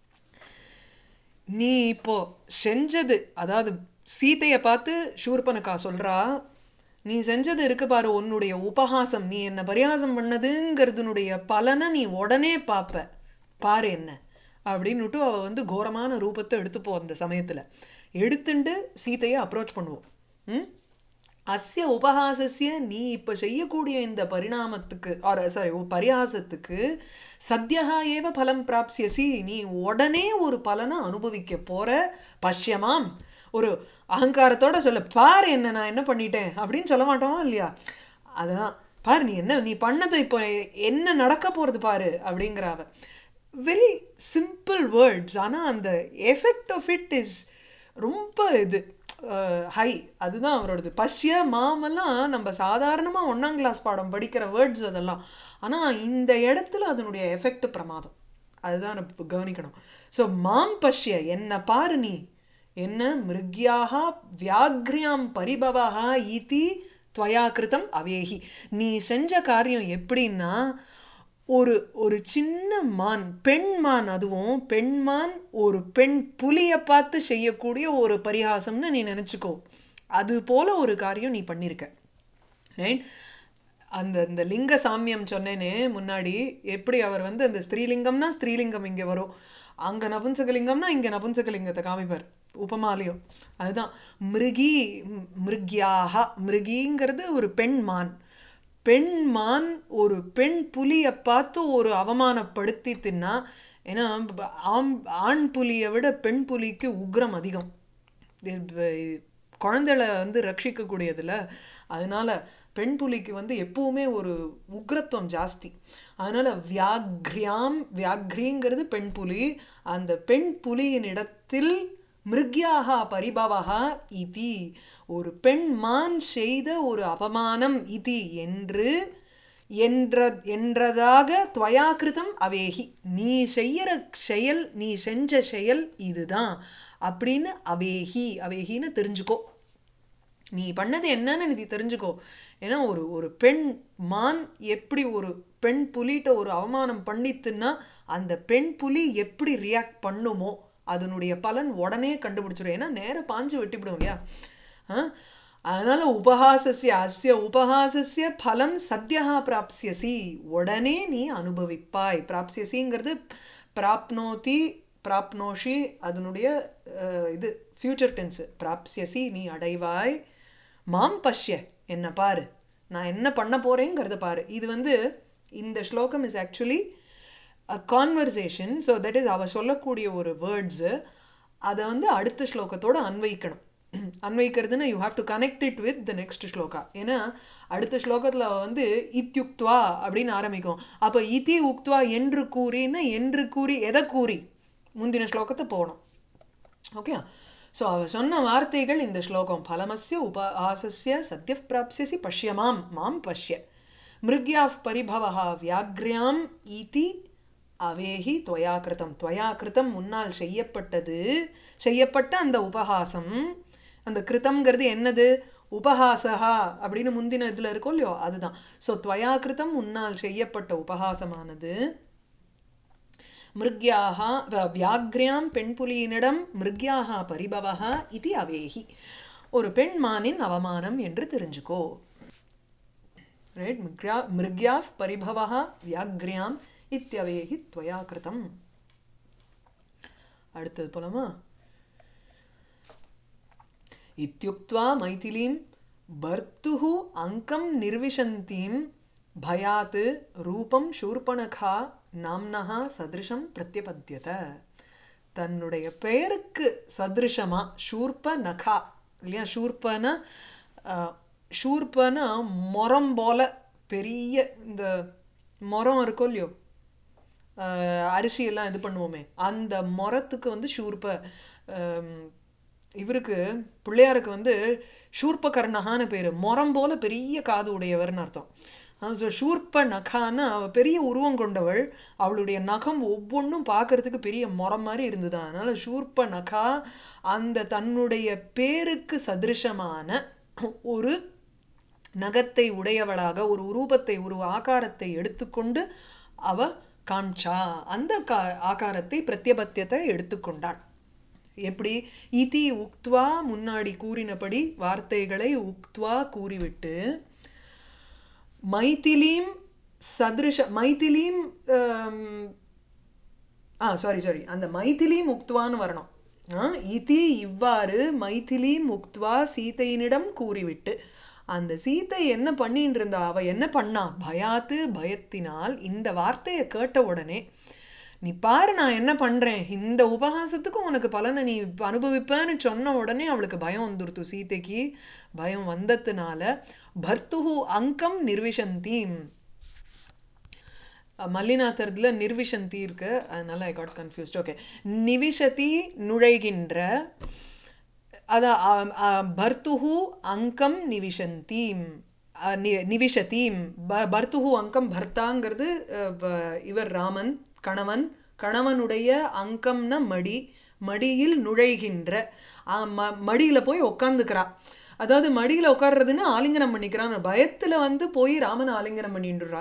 நீ இப்போ செஞ்சது, அதாவது சீதையை பார்த்து ஷூர்பனகா சொல்றா, நீ செஞ்சது இருக்கு பாரு உன்னுடைய உபஹாசம், நீ என்ன பரிகாசம் பண்ணதுங்கிறதுனுடைய பலனை நீ உடனே பார்ப்ப பாரு என்ன அப்படின்னுட்டு அவ வந்து கோரமான ரூபத்தை எடுத்துப்போம். அந்த சமயத்தில் எடுத்துட்டு சீதையை அப்ரோச் பண்ணுவோம். ம் அஸ்ய உபஹாசஸ்ய நீ இப்போ செய்யக்கூடிய இந்த பரிணாமத்துக்கு ஆர் சாரி பரிகாசத்துக்கு சத்யஹா ஏவ பலம் பிராப்சியசி, நீ உடனே ஒரு பலனை அனுபவிக்க போற. பஷ்யமாம் ஒரு அகங்காரத்தோட சொல்ல, பாரு என்ன நான் என்ன பண்ணிட்டேன் அப்படின்னு சொல்ல மாட்டோமா இல்லையா? அதான் பாரு நீ என்ன நீ பண்ணது இப்போ என்ன நடக்க போகிறது பாரு அப்படிங்கிறாவ. வெரி சிம்பிள் வேர்ட்ஸ், ஆனால் அந்த எஃபெக்ட் ஆஃப் இட் இஸ் ரொம்ப இது ஹை. அதுதான் அவரோடது. பஷ்ய மாமெல்லாம் நம்ம சாதாரணமாக ஒன்றாம் கிளாஸ் பாடம் படிக்கிற வேர்ட்ஸ் அதெல்லாம், ஆனால் இந்த இடத்துல அதனுடைய எஃபெக்ட் பிரமாதம். அதுதான் நம்ம கவனிக்கணும். ஸோ மாம் பஷ்ய என்ன பாரு நீ என்ன மிருக்யாக வியாக்ரியாம் பரிபவா இதி துவயா கிருதம் அவேஹி. நீ செஞ்ச காரியம் எப்படின்னா ஒரு ஒரு சின்ன மான், பெண் மான், அதுவும் பெண் மான் ஒரு பெண் புலியை பார்த்து செய்யக்கூடிய ஒரு பரிகாசம்னு நீ நினச்சிக்கோ. அது போல ஒரு காரியம் நீ பண்ணியிருக்க. ரைட்? அந்த இந்த லிங்க சாமியம் சொன்னேனே முன்னாடி, எப்படி அவர் வந்து அந்த ஸ்திரீலிங்கம்னா ஸ்திரீலிங்கம் இங்கே வரும், அங்கே நபுன்சகலிங்கம்னா இங்கே நபுன்சகலிங்கத்தை காமிப்பார் உபமாலையும். அதுதான் மிருகி, மிருக்யாக. மிருகிங்கிறது ஒரு பெண் மான். பெண் மான் ஒரு பெண் புலியை பார்த்து ஒரு அவமானப்படுத்தி தின்னா. ஏன்னா ஆம் ஆண் புலியை விட பெண் புலிக்கு உக்ரம் அதிகம், குழந்தைகளை வந்து ரட்சிக்கக்கூடியதில்ல. அதனால பெண் புலிக்கு வந்து எப்பவுமே ஒரு உக்ரத்துவம் ஜாஸ்தி. அதனால வியாக்ரியாம், வியாக்ரிங்கிறது பெண் புலி. அந்த பெண் புலியின் இடத்தில் மிருக்யாக பரிபவகா இதி, ஒரு பெண் மான் செய்த ஒரு அவமானம் இதி என்று என்ற என்றதாக துவயாக்கிருதம் அவேகி, நீ செய்யற செயல், நீ செஞ்ச செயல் இதுதான் அப்படின்னு அவேகி, அவேகின்னு தெரிஞ்சுக்கோ. நீ பண்ணது என்னன்னு நீ தெரிஞ்சுக்கோ. ஏன்னா ஒரு ஒரு பெண் மான் எப்படி ஒரு பெண் புலிகிட்ட ஒரு அவமானம் பண்ணித்துன்னா அந்த பெண் புலி எப்படி ரியாக்ட் பண்ணுமோ அதனுடைய பலன் உடனே கண்டுபிடிச்சிடும். ஏன்னா நேரம் பாஞ்சு வெட்டிவிடும் இல்லையா. அதனால உபஹாசஸ்ய அஸ்ய உபஹாசஸ்ய பலம் சத்யா பிராப்ஸ்யசி, உடனே நீ அனுபவிப்பாய். பிராப்ஸ்யசிங்கிறது பிராப்னோதி, பிராப்னோஷி, அதனுடைய இது ஃபியூச்சர் டென்ஸு. பிராப்ஸ்யசி நீ அடைவாய். மாம் பஷ்ய என்ன பாரு, நான் என்ன பண்ண போறேங்கிறத பாரு. இது வந்து இந்த ஸ்லோகம் is actually a conversation. So that is அவ சொல்லக்கூடிய ஒரு வேர்ட்ஸு, அதை வந்து அடுத்த ஸ்லோகத்தோடு அன்வைக்கணும். அன்வைக்கிறதுனா you have to connect it with the next shloka. ஏன்னா அடுத்த ஸ்லோகத்தில் வந்து இத்யுக்த்வா அப்படின்னு ஆரம்பிக்கும். அப்போ இதி உக்த்வா என்று கூறின்னா என்று கூறி எதை கூறி முந்தின ஸ்லோகத்தை போகணும். ஓகே. ஸோ அவர் சொன்ன வார்த்தைகள் இந்த ஸ்லோகம். பலமஸ்ய உபஹாசஸ்ய சத்ய பிராப்ஸ்யசி பஷ்யமாம் மாம் பஷ்ய மிருக்யாஃப் பரிபவஹா வியாக்ரியாம் இதி அவேஹி துவயாக்கிருதம். துவயாக்கிருதம் முன்னால் செய்யப்பட்டது, செய்யப்பட்ட அந்த உபஹாசம். அந்த கிருதம்ங்கிறது என்னது, உபஹாசஹா அப்படின்னு முந்தின இதில் இருக்கும் இல்லையோ அதுதான். ஸோ துவயாக்கிருதம் முன்னால் செய்யப்பட்ட உபஹாசமானது மிருக்யாக வியாக்ரியாம் பெண் புலியினிடம் மிருக்யாக பரிபவஹா இது அவேஹி, ஒரு பெண் மானின் அவமானம் என்று தெரிஞ்சுக்கோ. ரைட்? மிருக்யா மிருக்யாஃப் பரிபவஹா வியாக்ரியாம் இத்யவேஹி துவயாக்கிருதம். அடுத்தது போலாமா? இத்யுக்த்வா மைதிலீம் பர்த்துஹு அங்கம் நிர்விஷந்தீம் பயாத் ரூபம் சூர்பணகா நாம்னஹா சதிருஷம் பிரத்யபத்யத. தன்னுடைய பெயருக்கு சதிருஷமா ஷூர்ப நகா இல்லையா. ஷூர்பனா ஷூர்பனா மொரம் போல பெரிய இந்த மொரம் இருக்கும் இல்லையோ, அரிசியெல்லாம் இது பண்ணுவோமே, அந்த மொரத்துக்கு வந்து ஷூர்ப. இவருக்கு பிள்ளையாருக்கு வந்து ஷூர்பகர்ணகான்னு பேர். மொரம் போல பெரிய காது உடையவர்னு அர்த்தம். ஸோ ஷூர்ப நகான்னா அவள் பெரிய உருவம் கொண்டவள். அவளுடைய நகம் ஒவ்வொன்றும் பார்க்கறதுக்கு பெரிய மொரம் மாதிரி இருந்தது. அதனால் ஷூர்ப நகா அந்த தன்னுடைய பேருக்கு சதிருஷமான ஒரு நகத்தை உடையவளாக ஒரு உருவத்தை ஒரு ஆகாரத்தை எடுத்துக்கொண்டு அவ காம்சா, அந்த கா ஆகாரத்தை பிரத்யபத்தியத்தை எடுத்துக்கொண்டாள். எப்படி? இதி உக்த்வா முன்னாடி கூறினபடி வார்த்தைகளை உக்த்வா கூறிவிட்டு மைதிலீம் சதிருஷ மைதிலீம் ஆ சாரி சாரி அந்த மைதிலீம் உக்த்வான்னு வரணும். இதி இவ்வாறு மைதிலீம் உக்த்வா சீதையினிடம் கூறிவிட்டு. அந்த சீத்தை என்ன பண்ணிட்டு இருந்தா, அவ என்ன பண்ணா, பயாத்து பயத்தினால். இந்த வார்த்தையை கேட்ட உடனே நீ பாரு நான் என்ன பண்ணுறேன், இந்த உபஹாசத்துக்கும் உனக்கு பலனை நீ அனுபவிப்பேன்னு சொன்ன உடனே அவளுக்கு பயம் வந்துடுத்து. சீதைக்கு பயம் வந்ததுனால பர்த்துஹு அங்கம் நிர்விஷந்தீம், மல்லிநாதர்ல நிர்விஷந்தி இருக்கு, அதனால ஐ காட் கன்ஃபியூஸ்ட். ஓகே. நிவிஷதி நுழைகின்ற, அதான் பர்த்துஹு அங்கம் நிவிஷந்தீம் நிவிஷதீம். ப பர்த்துஹு அங்கம் பர்த்தாங்கிறது இவர் ராமன் கணவன், கணவனுடைய அங்கம்னா மடி, மடியில் நுழைகின்ற. ம மடியில் போய் உக்காந்துக்கிறா. அதாவது மடியில் உட்கார்றதுன்னு ஆலிங்கனம் பண்ணிக்கிறான். பயத்தில் வந்து போய் ராமனை ஆலிங்கனம் பண்ணிட்டுறா.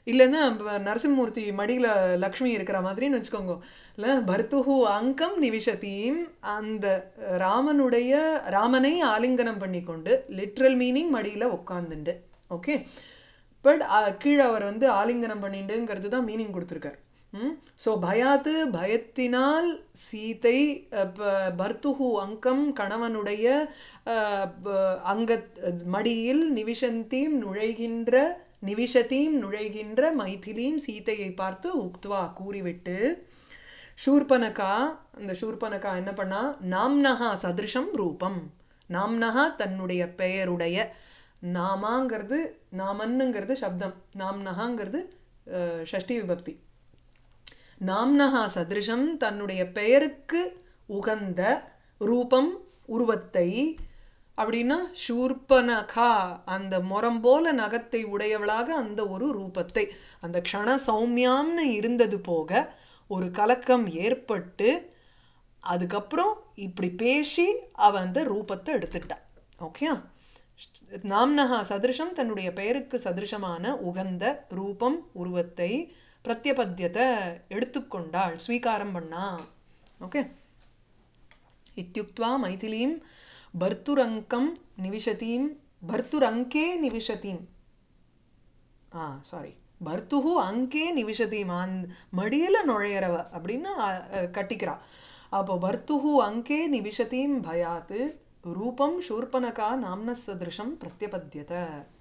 இல்லைன்னா ப- நரசிம்மூர்த்தி மடியில் லக்ஷ்மி இருக்கிற மாதிரின்னு வச்சுக்கோங்க. இல்லை பர்த்துஹு அங்கம் நிவிஷதீம், அந்த ராமனுடைய ராமனை ஆலிங்கனம் பண்ணிக்கொண்டு, லிட்ரல் மீனிங் மடியில் உட்காந்துண்டு. ஓகே. பட் கீழே அவர் வந்து ஆலிங்கனம் பண்ணிண்டுங்கிறது தான் மீனிங் கொடுத்துருக்கார். ம் ஸோ பயாத்து பயத்தினால் சீதை அஹ், ப- பர்த்துஹு அங்கம் கணவனுடைய அஹ், ப- அங்க மடியில் நிவிஷந்தீம் நுழைகின்ற நிவிஷதீம் நுழைகின்ற மைதிலீம் சீதையை பார்த்து உக்த்வா கூறிவிட்டு, ஷூர்பனகா, அந்த ஷூர்பனகா என்ன பண்ணா, நாம்னஹா சதிருஷம் ரூபம், நாம்னஹா தன்னுடைய பெயருடைய, நாமாங்கிறது நாமன்னுங்கிறது சப்தம், நாம்னஹாங்கிறது அஹ், ஷஷ்டி விபக்தி. நாம்னஹா சதிருஷம் தன்னுடைய பெயருக்கு உகந்த ரூபம் உருவத்தை, அப்படின்னா ஷூர்பனகா அந்த முறம் போல நகத்தை உடையவளாக அந்த ஒரு ரூபத்தை, அந்த க்ஷண சௌமியாம்னு இருந்தது போக ஒரு கலக்கம் ஏற்பட்டு அதுக்கப்புறம் இப்படி பேசி அவ அந்த ரூபத்தை எடுத்துட்டா. ஓகே. நாம்னஹா சதிருஷம் தன்னுடைய பெயருக்கு சதிருஷமான உகந்த ரூபம் உருவத்தை பிரத்யபத்தியத்தை எடுத்துக்கொண்டாள், ஸ்வீகாரம் பண்ணா. ஓகே. இத்யுக்த்வா மைதிலீம் பர்த்துரங்கம் நிவிஷதீம், பர்த்துரங்கே நிவிஷதீம், ஆ சாரி, பர்த்துஹு அங்கே நிவிஷதீம், அந் மடியில் நுழையிறவ அப்படின்னா அஹ், அஹ், கட்டிக்கிறா. அப்போ பர்த்துஹு அங்கே நிவிஷதீம் பயாத் ரூபம் ஷூர்பனகா நாம்ன சதிருஷம் பிரத்யபத்தியத.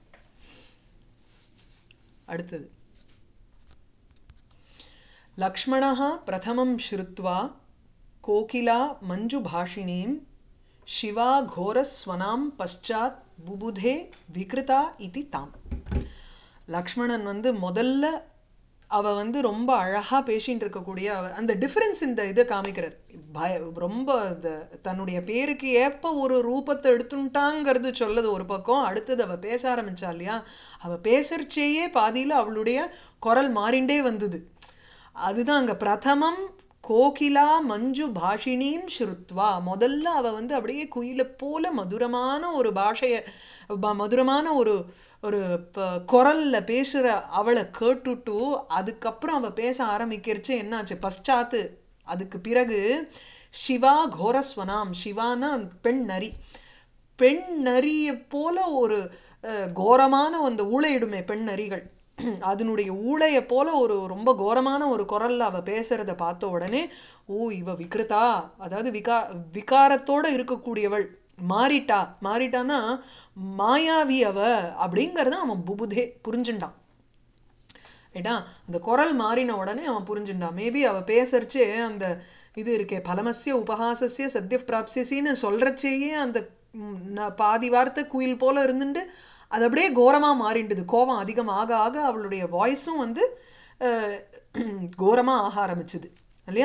அடுத்தது லக்ஷ்மணः प्रथमं श्रुत्वा कोकिला मञ्जुभाषिणीं शिवा घोरस्वनां पश्चात् बुबुधे विकृता इति ताम्. லக்ஷ்மணன் வந்து முதல்ல அவ வந்து ரொம்ப அழகா பேசின்னு இருக்கக்கூடிய அவ- அந்த டிஃபரன்ஸ் இந்த இதை காமிக்கிறார். பய ரொம்ப இந்த தன்னுடைய பேருக்கு ஏற்ப ஒரு ரூபத்தை எடுத்துட்டாங்கிறது சொல்லது ஒரு பக்கம், அடுத்தது அவ பேச ஆரம்பிச்சா இல்லையா, அவ பேசுறச்சேயே பாதியில அவளுடைய குரல் மாறிண்டே வந்தது. அதுதான் அங்க பிரதமம் கோகிலா மஞ்சு பாஷினீம் ஸ்ருத்வா, முதல்ல அவ வந்து அப்படியே குயிலை போல மதுரமான ஒரு பாஷைய ப- மதுரமான ஒரு ஒரு ப- குரல்ல பேசுற அவளை கேட்டுட்டு அதுக்கப்புறம் அவ பேச ஆரம்பிக்கிறச்சு என்னாச்சு, பశ్చాத்து அதுக்கு பிறகு சிவா கோரஸ்வனாம், சிவானா பெண் நரி, பெண் நரியை போல ஒரு அஹ், கோரமான அந்த ஊளையிடுமே பெண் நரிகள், அதனுடைய ஊளையை போல ஒரு ரொம்ப கோரமான ஒரு குரல்ல அவ பேசுறத பார்த்த உடனே, ஓ இவ விக்ருதா, அதாவது விகா விகாரத்தோட இருக்கக்கூடியவள், மாறிட்டா, மாறிட்டான்னா மாயாவி அவ அப்படிங்கிறத அவன் புபுதே புரிஞ்சுண்டான். ஏட்டா அந்த குரல் மாறின உடனே அவன் புரிஞ்சுட்டான். மேபி அவ பேசுறச்சே அந்த இது இருக்கே பலமஸ்ய உபஹாசஸ்ய சத்ய பிராப்சியசின்னு சொல்றச்சேயே அந்த ம், ந- பாதி வார்த்தை குயில் போல இருந்துட்டு அது அப்படியே கோரமாக மாறிண்டுது. கோபம் அதிகமாக ஆக அவளுடைய வாய்ஸும் வந்து அஹ், கோரமாக ஆக ஆரம்பிச்சுது இல்லையா.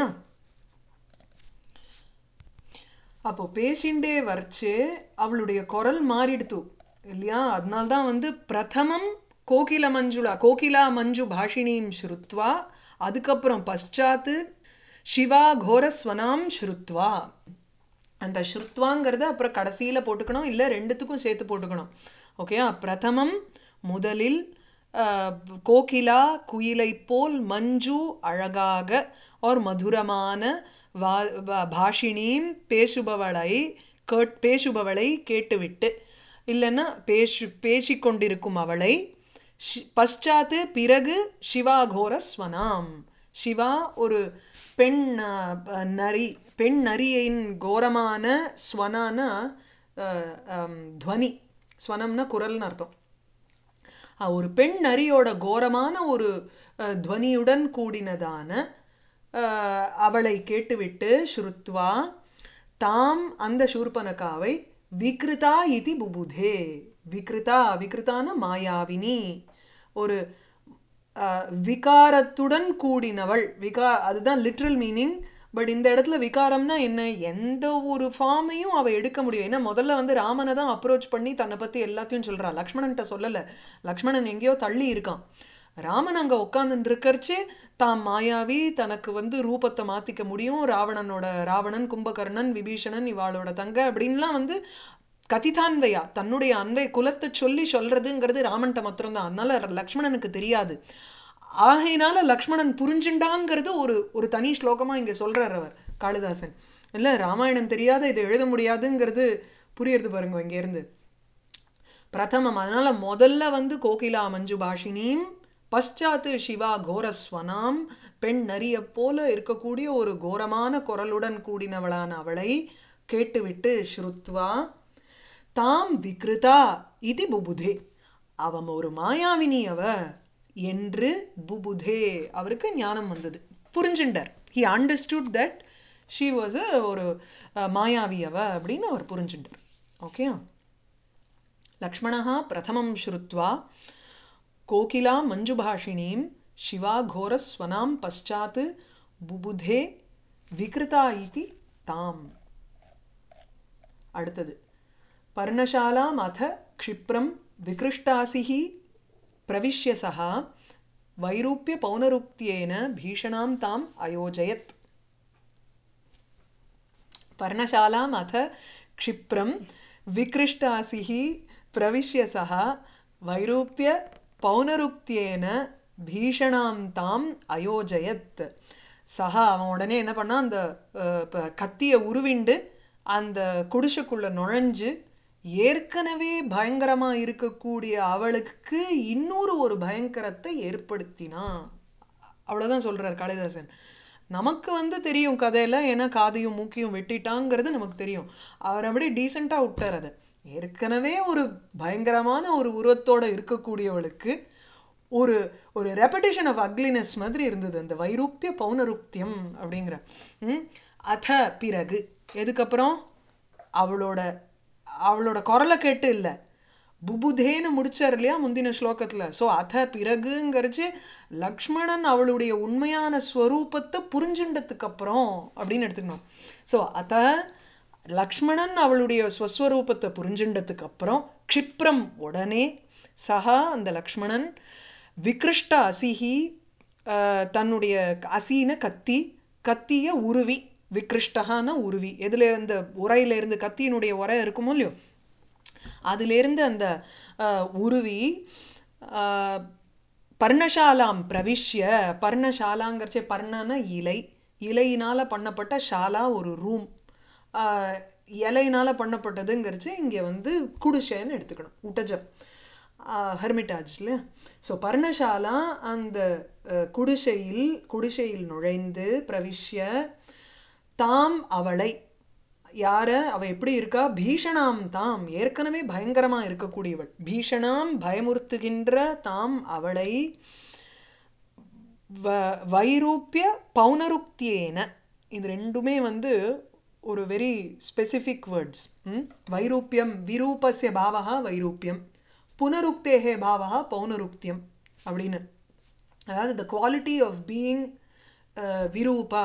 அப்போ பேசிண்டே வரைச்சு அவளுடைய குரல் மாறிடுத்து இல்லையா. அதனால்தான் வந்து பிரதமம் கோகில மஞ்சுளா கோகிலா மஞ்சு பாஷினீம் ஸ்ருத்வா, அதுக்கப்புறம் பశ్చాத்து சிவா கோரஸ்வனாம் ஸ்ருத்வா. அந்த ஸ்ருத்வாங்கிறத அப்புறம் கடைசியில் போட்டுக்கணும், இல்லை ரெண்டுத்துக்கும் சேர்த்து போட்டுக்கணும். ஓகே. பிரதமம் முதலில், அஹ், கோகிலா குயிலை போல், மஞ்சு அழகாக, ஒரு மதுரமான வா வா- பாஷினீம் பேசுபவளை கேட் பேசுபவளை கேட்டுவிட்டு, இல்லைன்னா பேசு பேசிக்கொண்டிருக்கும் அவளை, ஷி- பశ్చాத்து பிறகு, சிவா கோரஸ்வனாம், சிவா ஒரு பெண் அஹ், நரி, பெண் நரியின் கோரமான ஸ்வனான அஹ், அம், துவனி, ஸ்வனம்னா குரல்னு அர்த்தம். அஹ், ஒரு பெண் நரியோட கோரமான ஒரு அஹ், துவனியுடன் கூடினதான அஹ், அவளை கேட்டுவிட்டு, ஸ்ருத்வா தாம் அந்த சூர்பனகாவை, விக்ருதா இதி புபுதே, விக்ருதா விக்ருதான மாயாவினி, ஒரு அஹ், விகாரத்துடன் கூடினவள், விகா அதுதான் லிட்ரல் மீனிங். பட் இந்த இடத்துல விகாரம்னா என்ன, எந்த ஒரு ஃபார்மையும் அவள் எடுக்க முடியும். ஏன்னா முதல்ல வந்து ராமனை தான் அப்ரோச் பண்ணி தன்னை பற்றி எல்லாத்தையும் சொல்கிறா, லக்ஷ்மணன்கிட்ட சொல்லலை. லக்ஷ்மணன் எங்கேயோ தள்ளி இருக்கான். ராமன் அங்கே உட்காந்துட்டு இருக்கறச்சே தாம் மாயாவி, தனக்கு வந்து ரூபத்தை மாற்றிக்க முடியும், ராவணனோட ராவணன் கும்பகர்ணன் விபீஷணன் இவாளோட தங்க அப்படின்லாம் வந்து கதிதான்வையா தன்னுடைய அன்வை குலத்தை சொல்லி சொல்றதுங்கிறது ராமன்ட்ட மாத்திரம்தான். அதனால லக்ஷ்மணனுக்கு தெரியாது. ஆகையினால லக்ஷ்மணன் புரிஞ்சுண்டாங்கிறது ஒரு ஒரு தனி ஸ்லோகமாக இங்கே சொல்கிறார் அவர் காளிதாசன். இல்லை ராமாயணம் தெரியாத இதை எழுத முடியாதுங்கிறது புரியுறது பாருங்க இங்கேருந்து. பிரதமம் அதனால் முதல்ல வந்து கோகிலா மஞ்சு பாஷினியும் பశ్చాத்து சிவா கோரஸ்வனாம் பெண் நரிய போல இருக்கக்கூடிய ஒரு கோரமான குரலுடன் கூடினவளான அவளை கேட்டுவிட்டு ஸ்ருத்வா தாம் விக்ருதா இது புபுதே அவன் ஒரு மாயாவினி அவ என்று புபுதே அவருக்கு ஞானம் வந்தது, புரிஞ்சுண்டார். He understood that she was a ஒரு மாயாவி அவ அப்படின்னு அவர் புரிஞ்சுட்டார். ஓகே. லக்ஷ்மணः பிரதமம் ஸ்ருத்வா கோகிலா மஞ்சுபாஷிணீம் சிவா கோரஸ்வனாம் பశ్చాத் புபுதே விக்ருதா இதி தாம். அடுத்தது பர்ணசாலாம் அத க்ஷிப்ரம் விக்ருஷ்டாசிஹி பிரவிஷ்ய சஹா வைரூப்ய பௌனருக்தியேன பீஷணாம் தாம் அயோஜயத். பர்ணசாலாம் அத க்ஷிப்ரம் விக்ருஷ்டாசிஹி பிரவிஷ்ய சஹா வைரூப்ய பௌனருக்தியேன பீஷணாம் தாம் அயோஜயத். சஹா அவன் உடனே என்ன பண்ணான், அந்த கத்தியை உருவிண்டு அந்த குடிசைக்குள்ள நுழைஞ்சு ஏற்கனவே பயங்கரமாக இருக்கக்கூடிய அவளுக்கு இன்னொரு ஒரு பயங்கரத்தை ஏற்படுத்தினான். அவ்வளோதான் சொல்கிறார் காளிதாசன். நமக்கு வந்து தெரியும் கதையில், ஏன்னா காதையும் மூக்கியும் வெட்டிட்டாங்கிறது நமக்கு தெரியும். அவர் அப்படி டீசெண்டாக விட்டார். அதை ஏற்கனவே ஒரு பயங்கரமான ஒரு உருவத்தோடு இருக்கக்கூடியவளுக்கு ஒரு ஒரு ரெப்படேஷன் ஆஃப் அக்லினஸ் மாதிரி இருந்தது அந்த வைரூப்பிய பௌனருக்தியம் அப்படிங்கிற. அத பிறகு எதுக்கப்புறம் அவளோட அவளோட குரலை கேட்டு இல்லை, புபுதேன்னு முடிச்சார் இல்லையா முந்தின ஸ்லோகத்தில். ஸோ அத பிறகுங்கிறச்சு லக்ஷ்மணன் அவளுடைய உண்மையான ஸ்வரூபத்தை புரிஞ்சுண்டதுக்கு அப்புறம் அப்படின்னு எடுத்துக்கணும். ஸோ அத லக்ஷ்மணன் அவளுடைய ஸ்வஸ்வரூபத்தை புரிஞ்சுண்டதுக்கு அப்புறம் க்ஷிப்ரம் உடனே சஹா அந்த லக்ஷ்மணன் விக்ருஷ்ட அசிஹி தன்னுடைய அசீன கத்தி கத்திய உருவி, விக்ருஷ்டகான உருவி, எதில் இந்த உரையிலேருந்து கத்தியினுடைய உரை இருக்குமோ இல்லையோ அதிலேருந்து அந்த உருவி பர்ணசாலாம் பிரவிஷ்ய. பர்ணசாலாங்கிறச்சே பர்ணன இலை, இலையினால் பண்ணப்பட்ட ஷாலா ஒரு ரூம், இலையினால் பண்ணப்பட்டதுங்கிறச்சு இங்கே வந்து குடிசைன்னு எடுத்துக்கணும், உட்டஜம் ஹெர்மிட்டாஜில். ஸோ பர்ணசாலா அந்த குடிசையில் குடிசையில் நுழைந்து பிரவிஷ்ய தாம் அவளை, யார அவ எப்படி இருக்கா, பீஷணாம் தாம் ஏற்கனவே பயங்கரமாக இருக்கக்கூடியவள், பீஷணாம் பயமுறுத்துகின்ற தாம் அவளை வ வைரூப்பிய பௌனருக்தியேன. இது ரெண்டுமே வந்து ஒரு வெரி ஸ்பெசிஃபிக் வேர்ட்ஸ். வைரூப்பியம் விரூபஸ்ய பாவகா வைரூப்பியம், புனருக்தேகே பாவகா பௌனருக்தியம் அப்படின்னு. அதாவது த குவாலிட்டி ஆஃப் பீயிங் விரூபா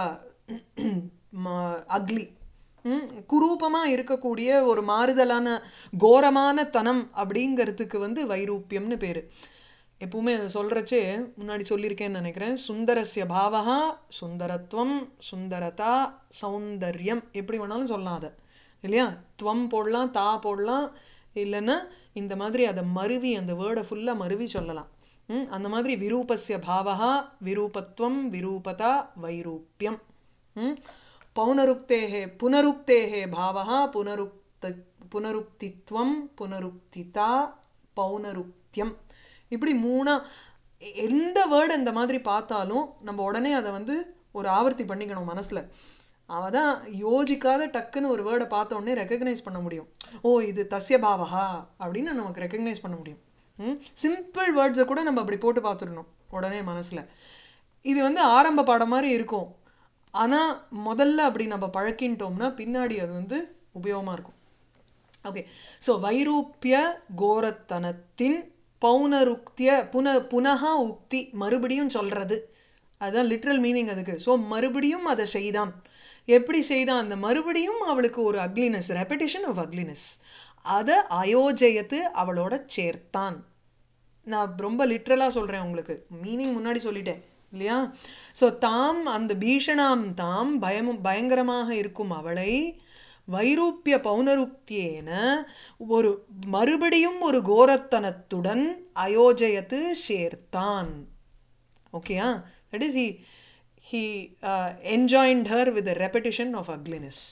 அக்லி, குரூபமாக இருக்கக்கூடிய ஒரு மாறுதலான கோரமான தனம் அப்படிங்கிறதுக்கு வந்து வைரூப்பியம்னு பேர். எப்பவுமே அதை சொல்கிறச்சே முன்னாடி சொல்லியிருக்கேன்னு நினைக்கிறேன். சுந்தரஸ்ய பாவகா சுந்தரத்துவம், சுந்தரதா, சௌந்தர்யம், எப்படி வேணாலும் சொல்லலாம் அதை இல்லையா. துவம் போடலாம், தா போடலாம், இல்லைன்னா இந்த மாதிரி அதை மருவி அந்த வேர்டை ஃபுல்லாக மருவி சொல்லலாம். அந்த மாதிரி விரூபஸ்ய பாவகா விரூபத்துவம், விரூபதா, வைரூப்பியம். பௌனருக்தேஹே புனருக்தேஹே பாவகா புனருக்த புனருக்தித்வம், புனருக்திதா, பௌனருக்தியம். இப்படி மூணா எந்த வேர்டு இந்த மாதிரி பார்த்தாலும் நம்ம உடனே அதை வந்து ஒரு ஆவர்த்தி பண்ணிக்கணும் மனசில். அவள் தான் யோசிக்காத டக்குன்னு ஒரு வேர்டை பார்த்த உடனே ரெக்கக்னைஸ் பண்ண முடியும். ஓ இது தஸ்ய பாவகா அப்படின்னு நமக்கு ரெக்கக்னைஸ் பண்ண முடியும். சிம்பிள் வேர்ட்ஸை கூட நம்ம அப்படி போட்டு பார்த்துடணும் உடனே மனசில். இது வந்து ஆரம்ப பாடம் மாதிரி இருக்கும், ஆனால் முதல்ல அப்படி நம்ம பழக்கின்ட்டோம்னா பின்னாடி அது வந்து உபயோகமாக இருக்கும். ஓகே. ஸோ வைரூப்பிய கோரத்தனத்தின் பௌனருக்திய புன புனகா உக்தி மறுபடியும் சொல்கிறது, அதுதான் லிட்ரல் மீனிங் அதுக்கு. ஸோ மறுபடியும் அதை செய்தான். எப்படி செய்தான், அந்த மறுபடியும் அவளுக்கு ஒரு அக்லினஸ், ரெப்படிஷன் ஆஃப் அக்லினஸ், அதை அயோஜயத்து அவளோட சேர்த்தான். நான் ரொம்ப லிட்ரலாக சொல்கிறேன், உங்களுக்கு மீனிங் முன்னாடி சொல்லிட்டேன் இல்லையா. ஸோ தாம் அந்த பீஷணாம் தாம் பயமும் பயங்கரமாக இருக்கும் அவளை வைரூப்பிய பௌனருக்தியேன ஒரு மறுபடியும் ஒரு கோரத்தனத்துடன் அயோஜயத்து சேர்த்தான். ஓகேயா? That is he he enjoined her with repetition of ugliness.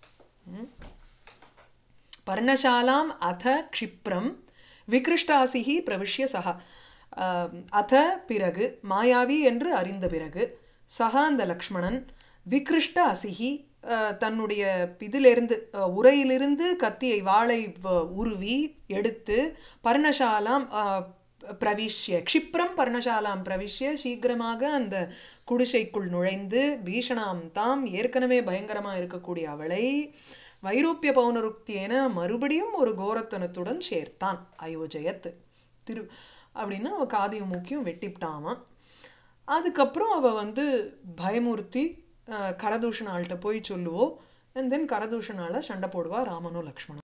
பர்ணசாலாம் அத க்ஷிப்ரம் விக்ருஷ்டாசிஹி பிரவிஷ்ய சஹா. அத பிறகு, மாயாவி என்று அறிந்த பிறகு, சஹா அந்த லக்ஷ்மணன் விக்ருஷ்ட அசிஹி தன்னுடைய இதிலிருந்து உரையிலிருந்து கத்தியை வாளை உருவி எடுத்து பர்ணசாலாம் பிரவிஷ்ய க்ஷிப்ரம் பர்ணசாலாம் பிரவிஷ்ய சீக்கிரமாக அந்த குடிசைக்குள் நுழைந்து பீஷணாம் தாம் ஏற்கனவே பயங்கரமாக இருக்கக்கூடிய அவளை வைரூப்பிய பௌனருக்தியேன மறுபடியும் ஒரு கோரத்தனத்துடன் சேர்த்தான். அயோஜயத் திரு அப்படின்னா அவள் காதியும் மூக்கியும் வெட்டிவிட்டாமா. அதுக்கப்புறம் அவள் வந்து பயமூர்த்தி கரதூஷணாள்கிட்ட போய் சொல்லுவோம். அண்ட் தென் கரதூஷணால சண்டை போடுவா ராமனும் லக்ஷ்மணும்.